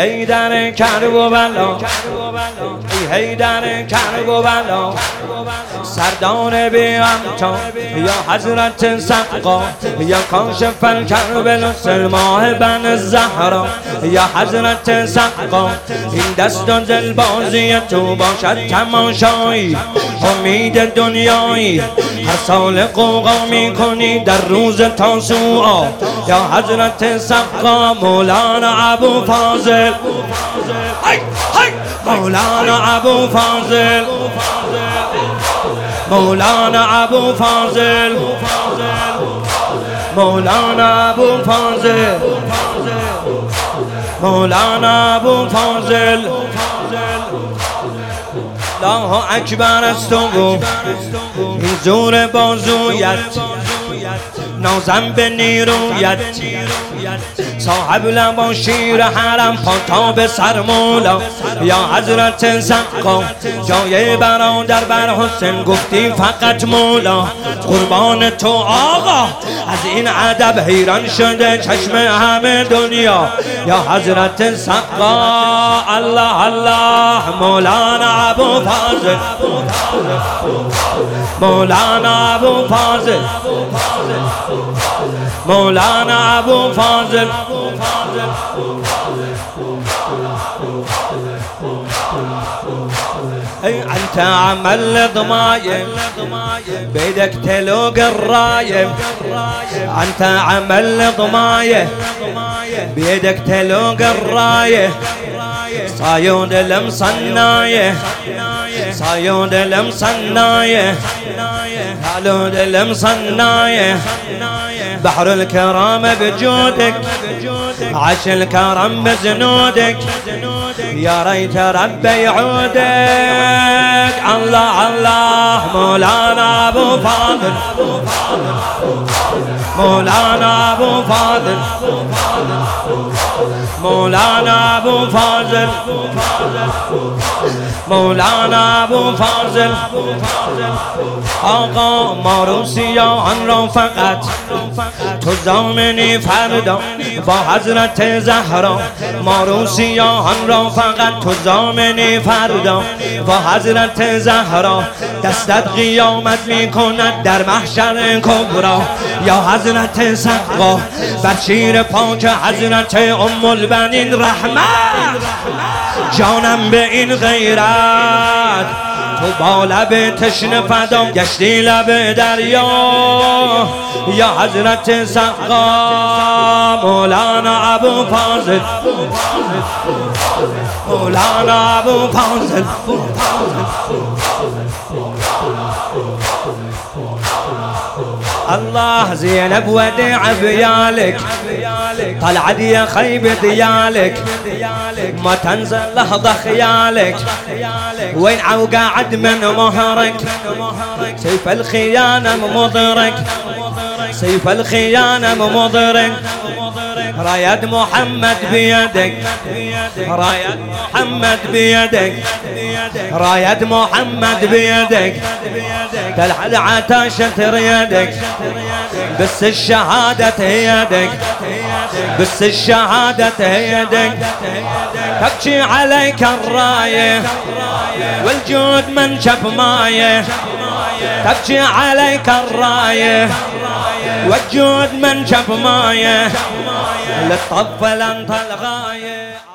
حیدر کربلا، ای حیدر کربلا، سردار بی همتا یا حضرت سقا، یا کاشف الکرب سلماه بن زهرا، یا حضرت سقا. این دست و دل بازی تو باشد تماشایی، امید دنیایی هر سال قوقا میکنی در روز تاسوعا، یا حضرت سقا. مولانا ابو فاضل، مولانا ابو فاضل، مولانا ابو فاضل، مولانا ابو فاضل، مولانا ابو فاضل. الله اکبر است و این زور بازویت، نازم به نیرویت، صاحب لبا شیر حرم پاتا به سر مولا، یا حضرت سقا. جای برادر بر حسین گفتی فقط مولا، قربان تو آقا. از این ادب حیران شده چشم همه دنیا، یا حضرت سقا. الله الله. مولانا ابو فاضل، مولانا ابو فاضل، مولانا ابو فاضل. انت عمل ضمايم بيدك تلوق الرايم، انت عمل ضمايم بيدك تلوق الرايه، صايود المصنايه، صايود المصنايه، صايود المصنايه. بحر الكرام بجودك، عاش الكرم بزنودك، يا ريت ربي يعودك. الله الله. مولانا ابو فاضل، مولانا ابو فاضل، مولانا ابو فاضل، مولانا ابو فاضل. آقا ما روسیان را فقط تو ضامنی فردا با حضرت زهرا، ما روسیان را فقط تو ضامنی فردا با حضرت زهرا. دستت قیامت میکند در محشر کبرا، یا حضرت سقا. بر شیر پاک حضرت ام البنین رحمت، جانم به این غیرت. تو با لب تشنه فدا گشتی لب دریا، یا حضرت سقا. مولانا ابو فاضل، مولانا ابو فاضل. الله. زينب ودع بيالك، طلعت يا خيب ديالك، ما تنزل لحظة خيالك. وين عوقعد من مهرك، سيف الخيانة مضرك، سيف الخيانة مضرك. راية محمد بيدك، راية محمد بيدك، راية محمد بيدك. تلعب عتاشة ريدك، بس الشهادة يدك، بس الشهادة يدك. تبكي عليك الراية والجود من شف مايه، تبكي عليك الراية والجود من شف مايه. للطفل انت الغاية.